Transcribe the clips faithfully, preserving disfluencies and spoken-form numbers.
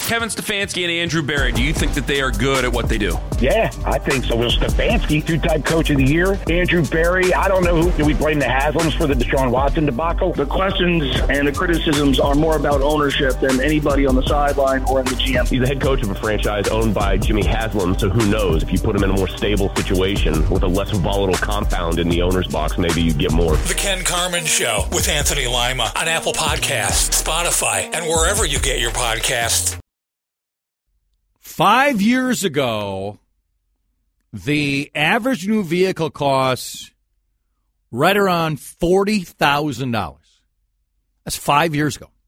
Kevin Stefanski and Andrew Berry, do you think that they are good at what they do? Yeah, I think so. Well, Stefanski, two-time coach of the year. Andrew Berry, I don't know who. Do we blame the Haslams for the Deshaun Watson debacle? The questions and the criticisms are more about ownership than anybody on the sideline or in the G M. He's the head coach of a franchise owned by Jimmy Haslam, so who knows? If you put him in a more stable situation with a less volatile compound in the owner's box, maybe you get more. The Ken Carman Show with Anthony Lima on Apple Podcasts, Spotify, and wherever you get your podcasts. Five years ago, the average new vehicle costs right around forty thousand dollars. That's five years ago.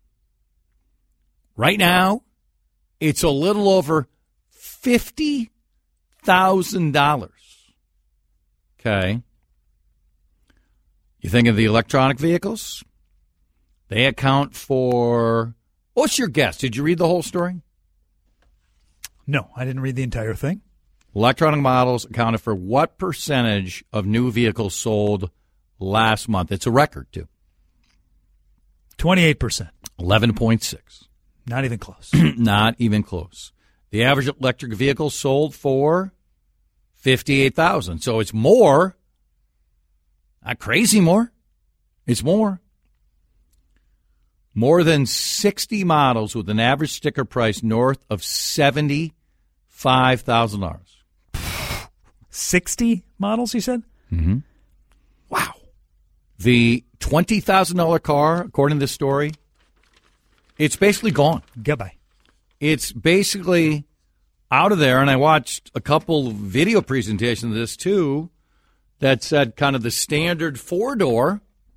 Right now, it's a little over fifty thousand dollars. Okay. You think of the electronic vehicles? They account for, what's your guess? Did you read the whole story? No, I didn't read the entire thing. Electronic models accounted for what percentage of new vehicles sold last month? It's a record, too. twenty-eight percent. eleven point six. Not even close. Not even close. The average electric vehicle sold for fifty-eight thousand dollars. So it's more. Not crazy more. It's more. More than sixty models with an average sticker price north of seventy-five thousand dollars. sixty models, you said? Mm-hmm. Wow. The twenty thousand dollars car, according to this story, it's basically gone. Goodbye. It's basically out of there, and I watched a couple video presentations of this, too, that said kind of the standard four-door.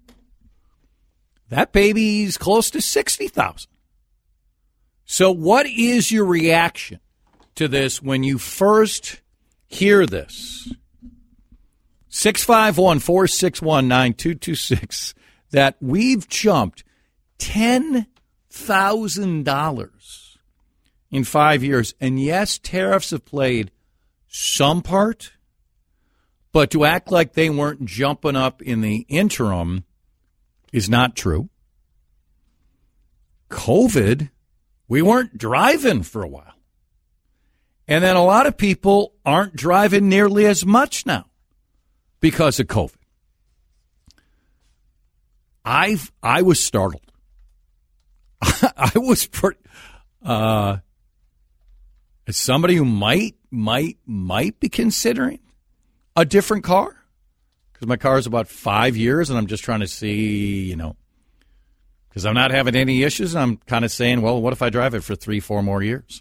That baby's close to sixty thousand dollars. So what is your reaction to this when you first hear this? six five one, four six one, nine two two six, that we've jumped ten thousand dollars in five years. And yes, tariffs have played some part, but to act like they weren't jumping up in the interim is not true. COVID, we weren't driving for a while. And then a lot of people aren't driving nearly as much now because of COVID. I've, I was startled. I was pretty, uh, as somebody who might, might, might be considering a different car, because my car is about five years and I'm just trying to see, you know, because I'm not having any issues. And I'm kind of saying, well, what if I drive it for three, four more years?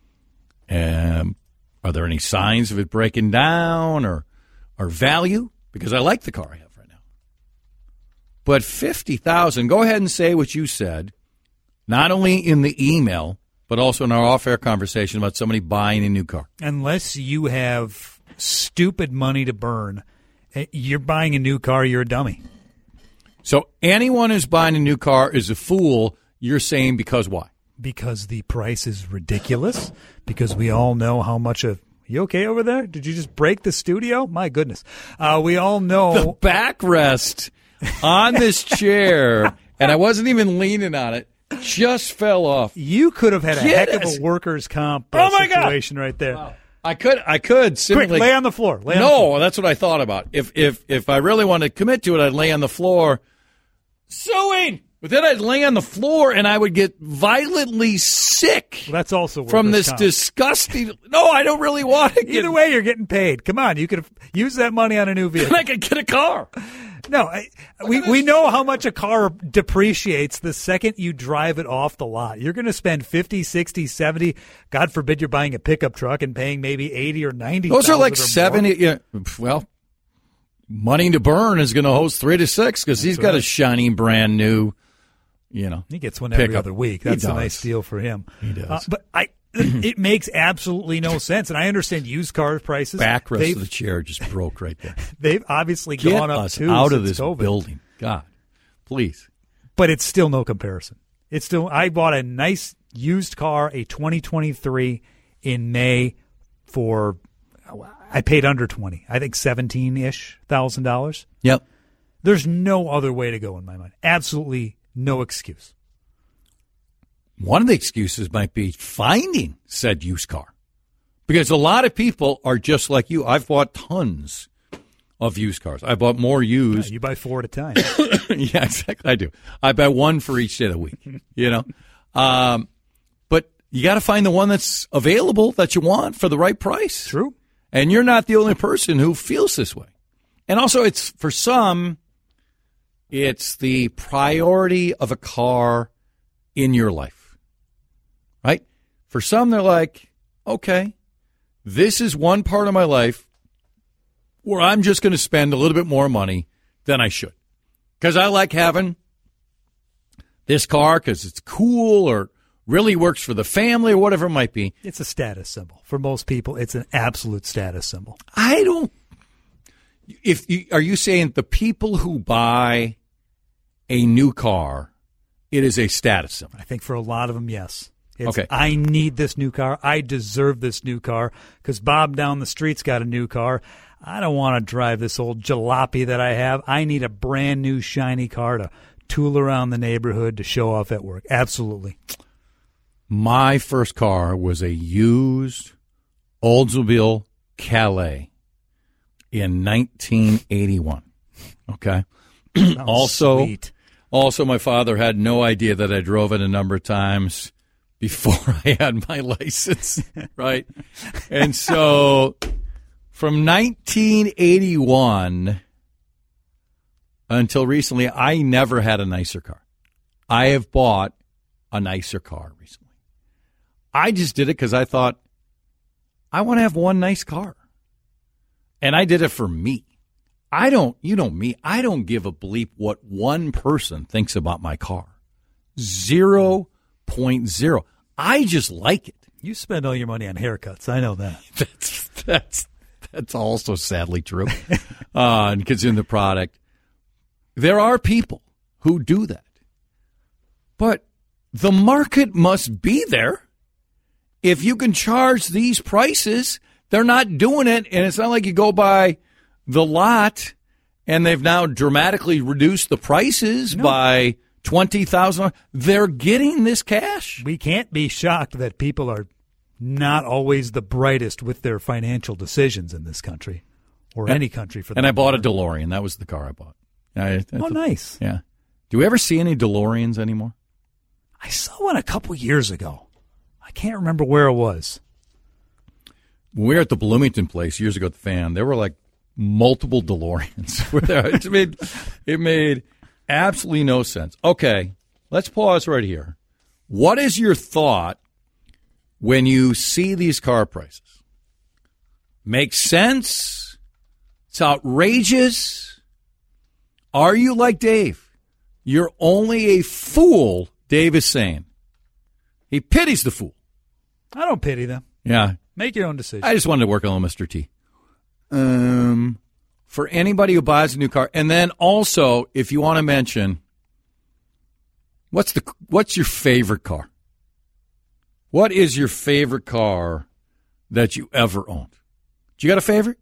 Um, are there any signs of it breaking down or, or value? Because I like the car I have right now. But fifty thousand dollars, go ahead and say what you said, not only in the email, but also in our off-air conversation about somebody buying a new car. Unless you have stupid money to burn, you're buying a new car, you're a dummy. So anyone who's buying a new car is a fool, you're saying, because why? Because the price is ridiculous, because we all know how much of... You okay over there? Did you just break the studio? My goodness. Uh, we all know... The backrest on this chair, and I wasn't even leaning on it, just fell off. You could have had a Get heck us. of a workers' comp Oh my situation God. right there. Wow. I could, I could. Quick, simply, lay on the floor. Lay on no, the floor. that's what I thought about. If if if I really wanted to commit to it, I'd lay on the floor, suing. But then I'd lay on the floor and I would get violently sick. Well, that's also from workers' this comp. disgusting. No, I don't really want to. Get, Either way, you're getting paid. Come on, you could have used that money on a new vehicle. I could get a car. No, I, we we know how much a car depreciates the second you drive it off the lot. You're going to spend fifty, sixty, seventy. God forbid you're buying a pickup truck and paying maybe eighty or ninety. Those are like seventy. Yeah, well, Money to Burn is going to host three to six because he's got right. a shiny brand new. You know, he gets one every pickup. other week. That's a nice deal for him. He does. Uh, but I, it makes absolutely no sense. And I understand used car prices. Backrest they've, of the chair just broke right there. They've obviously Get gone up us too out of since this COVID. building. God, please. But it's still no comparison. It's still. I bought a nice used car, a twenty twenty-three in May for. I paid under twenty. I think seventeen ish thousand dollars. Yep. There's no other way to go in my mind. Absolutely. No excuse. one of the excuses might be finding said used car. Because a lot of people are just like you. I've bought tons of used cars. I bought more used. Yeah, you buy four at a time. Yeah, exactly. I do. I buy one for each day of the week, you know. Um, but you got to find the one that's available that you want for the right price. True. And you're not the only person who feels this way. And also, it's for some, it's the priority of a car in your life, right? For some, they're like, okay, this is one part of my life where I'm just going to spend a little bit more money than I should. Because I like having this car because it's cool or really works for the family or whatever it might be. It's a status symbol. For most people, it's an absolute status symbol. I don't. If you, are you saying the people who buy a new car, it is a status symbol? I think for a lot of them, yes. It's, okay. I need this new car. I deserve this new car because Bob down the street's got a new car. I don't want to drive this old jalopy that I have. I need a brand new shiny car to tool around the neighborhood to show off at work. Absolutely. My first car was a used Oldsmobile Calais in nineteen eighty-one. Okay. also, sweet. also, my father had no idea that I drove it a number of times before I had my license, right? And so from nineteen eighty-one until recently, I never had a nicer car. I have bought a nicer car recently. I just did it because I thought, I want to have one nice car. And I did it for me. I don't, you know me, I don't give a bleep what one person thinks about my car. Zero point zero. I just like it. You spend all your money on haircuts. I know that. That's that's that's also sadly true. uh, and consume the product. There are people who do that. But the market must be there. If you can charge these prices, they're not doing it. And it's not like you go by the lot and they've now dramatically reduced the prices no. by twenty thousand dollars. They're getting this cash. We can't be shocked that people are not always the brightest with their financial decisions in this country or and, any country for that. And I bought matter. a DeLorean. That was the car I bought. I, I, oh, I, nice. Yeah. Do we ever see any DeLoreans anymore? I saw one a couple years ago. I can't remember where it was. When we were at the Bloomington place years ago at the Fan, there were like multiple DeLoreans. it, made, it made absolutely no sense. Okay, let's pause right here. What is your thought when you see these car prices? Makes sense? It's outrageous? Are you like Dave? You're only a fool, Dave is saying. He pities the fool. I don't pity them. Yeah. Make your own decision. I just wanted to work on Mister T. Um, for anybody who buys a new car, and then also, if you want to mention, what's the what's your favorite car? What is your favorite car that you ever owned? Do you got a favorite?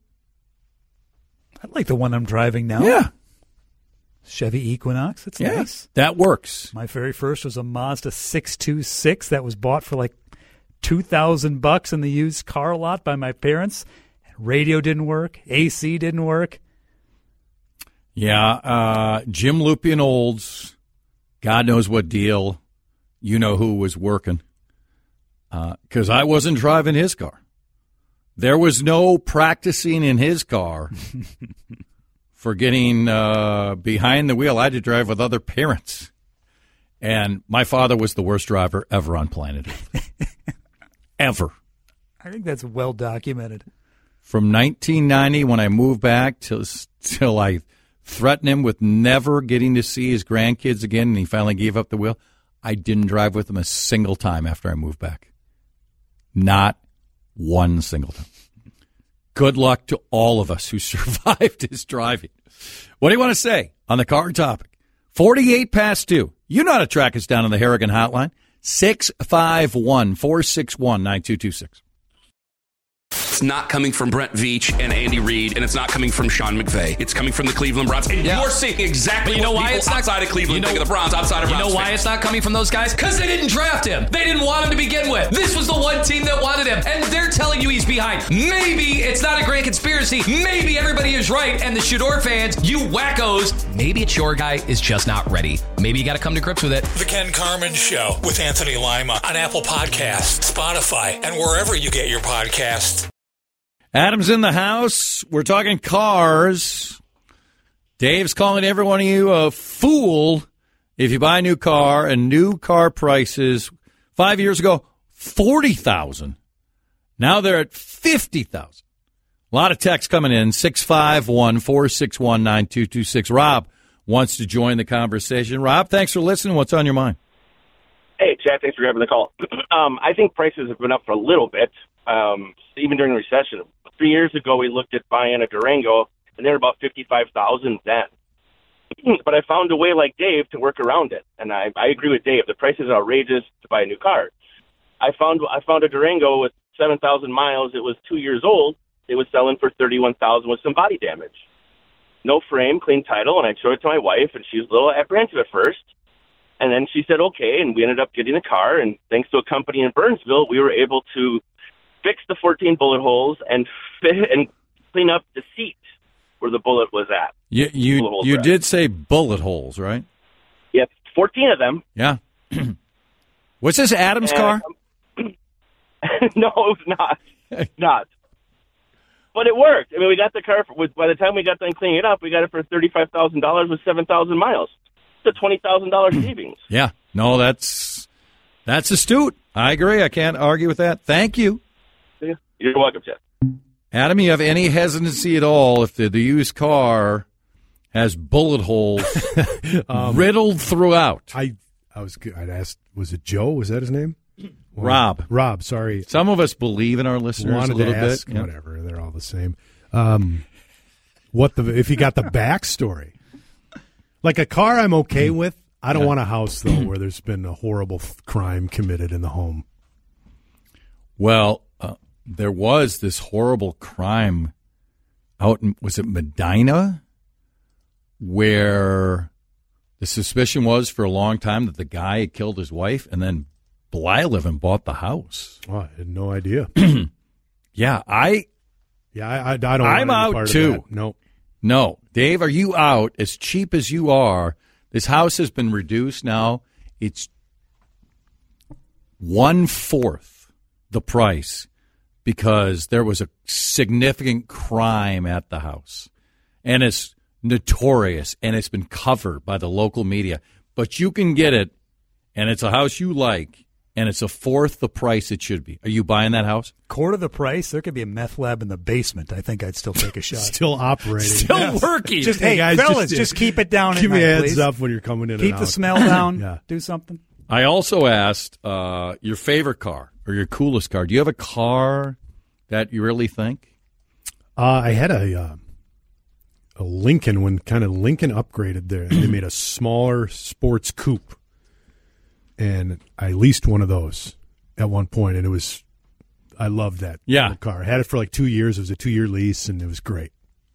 I like the one I'm driving now. Yeah. Chevy Equinox. It's yeah, nice. That works. My very first was a Mazda six two six that was bought for like two thousand bucks in the used car lot by my parents. Radio didn't work. A C didn't work. Yeah. Uh, Jim Lupian Olds, God knows what deal. You know who was working. Because uh, I wasn't driving his car. There was no practicing in his car for getting uh, behind the wheel. I had to drive with other parents. And my father was the worst driver ever on planet Earth. Ever. I think that's well documented. From nineteen ninety, when I moved back, till, till I threatened him with never getting to see his grandkids again, and he finally gave up the wheel, I didn't drive with him a single time after I moved back. Not one single time. Good luck to all of us who survived his driving. What do you want to say on the car topic? forty-eight past two. You know how to track us down on the Harrigan hotline. six five one, four six one, nine two two six. it's not coming from Brent Veach and Andy Reid, and it's not coming from Sean McVay. It's coming from the Cleveland Browns. And yeah. you're seeing exactly but you know what why people it's not, outside of Cleveland you know, think of the Browns, outside of You Browns know why fans. it's not coming from those guys? Because they didn't draft him. They didn't want him to begin with. This was the one team that wanted him, and they're telling you he's behind. Maybe it's not a great conspiracy. Maybe everybody is right, and the Shador fans, you wackos, maybe it's your guy is just not ready. Maybe you got to come to grips with it. The Ken Carman Show with Anthony Lima on Apple Podcasts, Spotify, and wherever you get your podcasts. Adam's in the house. We're talking cars. Dave's calling every one of you a fool if you buy a new car, and new car prices five years ago, forty thousand dollars. Now they're at fifty thousand dollars. A lot of texts coming in, six five one, four six one, nine two two six. Rob wants to join the conversation. Rob, thanks for listening. What's on your mind? Hey, Chad, thanks for grabbing the call. um, I think prices have been up for a little bit, um, even during the recession. Three years ago, we looked at buying a Durango, and they were about fifty-five thousand dollars then. But I found a way like Dave to work around it, and I, I agree with Dave. The price is outrageous to buy a new car. I found I found a Durango with seven thousand miles. It was two years old. It was selling for thirty-one thousand dollars with some body damage. No frame, clean title, and I showed it to my wife, and she was a little apprehensive at first. And then she said, okay, and we ended up getting a car, and thanks to a company in Burnsville, we were able to fix the fourteen bullet holes and fit and clean up the seat where the bullet was at. You you, you did say bullet holes, right? Yep, fourteen of them. Yeah. What's this, Adam's and, car? Um, no, it was not. Not. But it worked. I mean, we got the car, for, with, by the time we got done cleaning it up, we got it for thirty-five thousand dollars with seven thousand miles. It's a twenty thousand dollars savings. Yeah. No, that's that's astute. I agree. I can't argue with that. Thank you. Yeah. You're welcome, Jeff. Adam, you have any hesitancy at all if the, the used car has bullet holes um, riddled throughout? I I was I'd asked, was it Joe? Was that his name? Well, Rob. Rob, sorry. Some of us believe in our listeners Wanted a little to ask, bit. Whatever, they're all the same. Um, what the if you got the backstory? Like a car, I'm okay with. I don't yeah. want a house though where there's been a horrible f- crime committed in the home. Well, uh, there was this horrible crime out in, was it Medina, where the suspicion was for a long time that the guy had killed his wife, and then Blyleven bought the house. Oh, I had no idea. yeah, I. Yeah, I, I, I don't. I'm want any out part too. Of that. Nope. No, Dave, are you out? As cheap as you are, this house has been reduced now. It's one fourth the price because there was a significant crime at the house, and it's notorious, and it's been covered by the local media. But you can get it, and it's a house you like, and it's a fourth the price it should be. Are you buying that house? Quarter the price? There could be a meth lab in the basement. I think I'd still take a shot. Still operating. Still yes. working. Just, hey, hey guys, fellas, just, just keep it down. Give me a heads please. up when you're coming in Keep and the out. smell down. yeah. Do something. I also asked uh, your favorite car or your coolest car. Do you have a car that you really think? Uh, I had a uh, a Lincoln when kind of Lincoln upgraded there. They made a smaller sports coupe, and I leased one of those at one point, and it was I loved that yeah. car. I had it for like two years. It was a two-year lease, and it was great.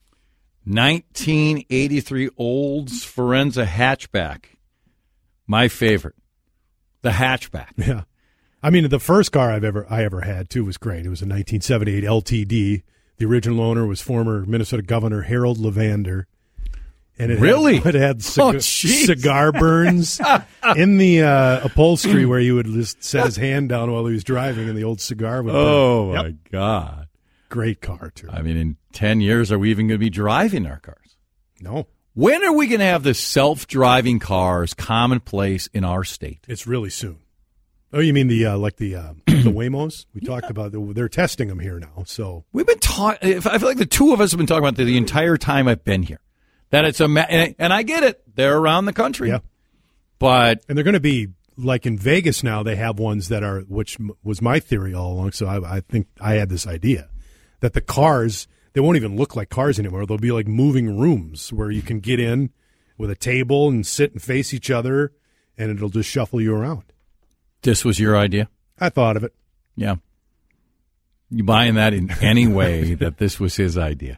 nineteen eighty-three Olds Forenza hatchback. My favorite. The hatchback. Yeah. I mean, the first car I've ever I ever had, too, was great. It was a nineteen seventy-eight L T D. The original owner was former Minnesota Governor Harold Levander. And it really? Had, it had cigar, oh, cigar burns in the uh, upholstery where he would just set his hand down while he was driving, and the old cigar would burn. Oh, my yep. God. Great car, too. I mean, in ten years, are we even going to be driving our cars? No. When are we going to have the self-driving cars commonplace in our state? It's really soon. Oh, you mean the uh, like the uh, the Waymos? We yeah. talked about the, they're testing them here now. So we've been talking. I feel like the two of us have been talking about the, the entire time I've been here. That it's a ma- and, and I get it. They're around the country. Yeah, but and they're going to be like in Vegas now. They have ones that are, which was my theory all along. So I, I think I had this idea that the cars, they won't even look like cars anymore. They'll be like moving rooms where you can get in with a table and sit and face each other, and it'll just shuffle you around. This was your idea? I thought of it. Yeah. You buying that in any way that this was his idea?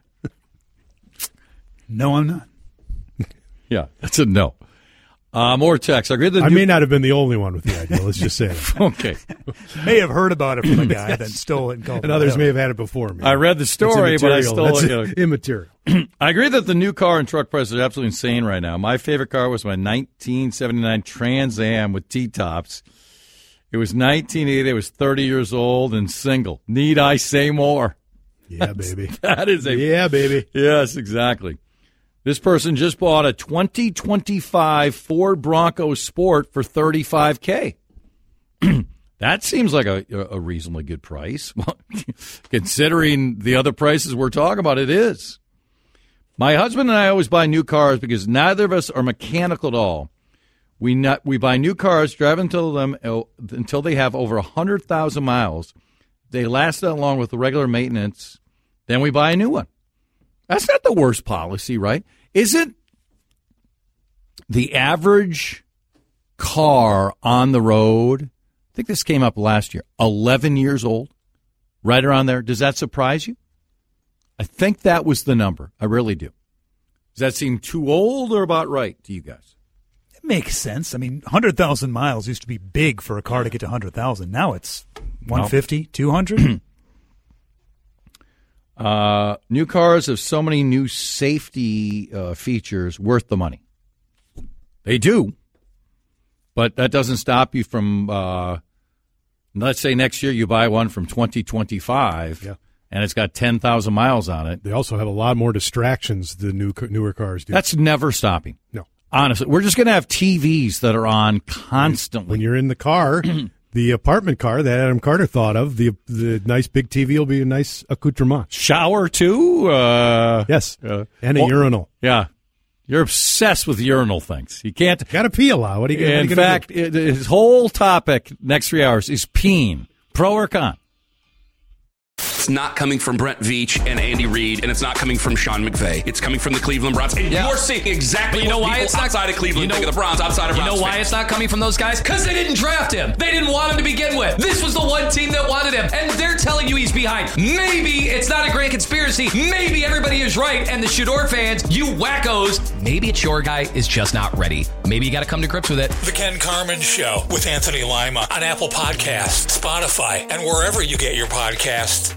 No, I'm not. Yeah, that's a no. Uh, more text. I, agree that I new- may not have been the only one with the idea. Let's just say that. Okay. May have heard about it from a guy, then stole it and called And it others out. may have had it before me. I read the story, but I stole That's it. You know. immaterial. I agree that the new car and truck prices are absolutely insane right now. My favorite car was my nineteen seventy-nine Trans Am with T-tops. It was nineteen eighty. I was thirty years old and single. Need I say more? Yeah, That's, baby. That is a yeah, baby. Yes, exactly. This person just bought a twenty twenty-five Ford Bronco Sport for thirty-five thousand dollars. That seems like a, a reasonably good price. Considering the other prices we're talking about, it is. My husband and I always buy new cars because neither of us are mechanical at all. We not, we buy new cars, drive until them until they have over one hundred thousand miles. They last that long with the regular maintenance. Then we buy a new one. That's not the worst policy, right? Isn't the average car on the road, I think this came up last year, eleven years old, right around there? Does that surprise you? I think that was the number. I really do. Does that seem too old or about right to you guys? It makes sense. I mean, one hundred thousand miles used to be big for a car to get to one hundred thousand. Now it's one fifty, two hundred. Uh, new cars have so many new safety uh, features worth the money. They do. But that doesn't stop you from, uh, let's say next year you buy one from twenty twenty-five, yeah. and it's got ten thousand miles on it. They also have a lot more distractions than new newer cars do. That's never stopping. No. Honestly, we're just going to have T Vs that are on constantly. When you're in the car, the apartment car that Adam Carter thought of, the the nice big T V will be a nice accoutrement. Shower, too? Uh, yes. Uh, and a well, urinal. Yeah. You're obsessed with urinal things. You can't. Got to pee a lot. What are you going to do? In fact, it, his whole topic next three hours is peeing. Pro or con? It's not coming from Brent Veach and Andy Reid, and it's not coming from Sean McVay. It's coming from the Cleveland Browns. And Yeah. you're seeing exactly But you know what why people it's not- outside of Cleveland you know- think of the Browns, outside of You Browns know why fans. it's not coming from those guys? Because they didn't draft him. They didn't want him to begin with. This was the one team that wanted him, and they're telling you he's behind. Maybe it's not a grand conspiracy. Maybe everybody is right, and the Shador fans, you wackos, maybe it's your guy is just not ready. Maybe you got to come to grips with it. The Ken Carman Show with Anthony Lima on Apple Podcasts, Spotify, and wherever you get your podcasts.